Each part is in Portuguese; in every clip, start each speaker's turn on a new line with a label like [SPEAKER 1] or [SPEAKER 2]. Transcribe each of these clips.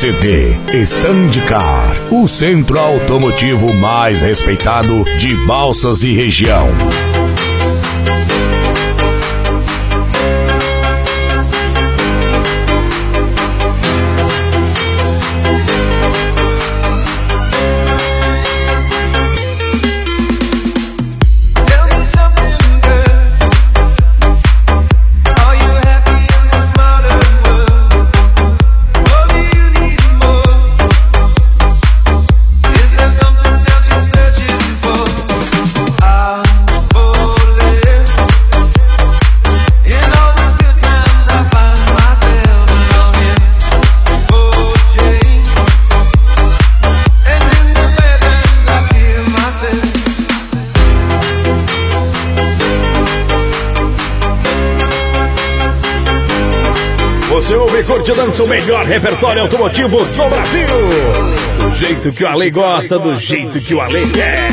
[SPEAKER 1] CD Stand Car, o centro automotivo mais respeitado de Balsas e região.
[SPEAKER 2] Você ouve e curte e dança o melhor repertório automotivo do Brasil. Do jeito que o Ale gosta, do jeito que o Ale quer.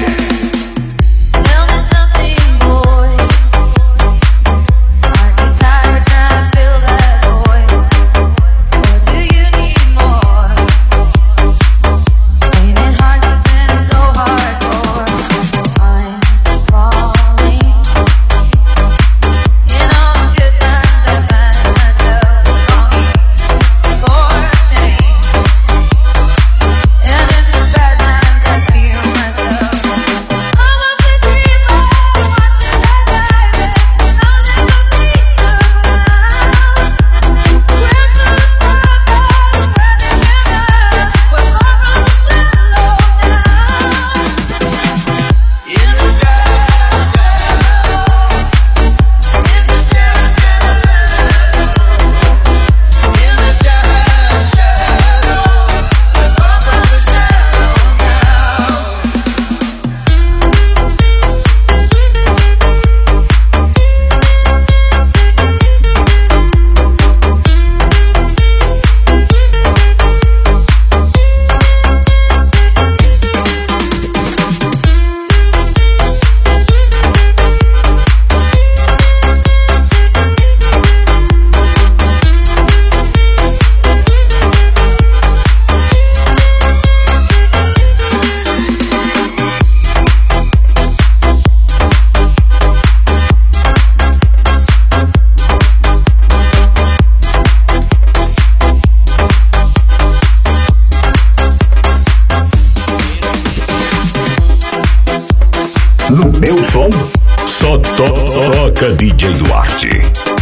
[SPEAKER 1] No meu som, só toca DJ Duarte.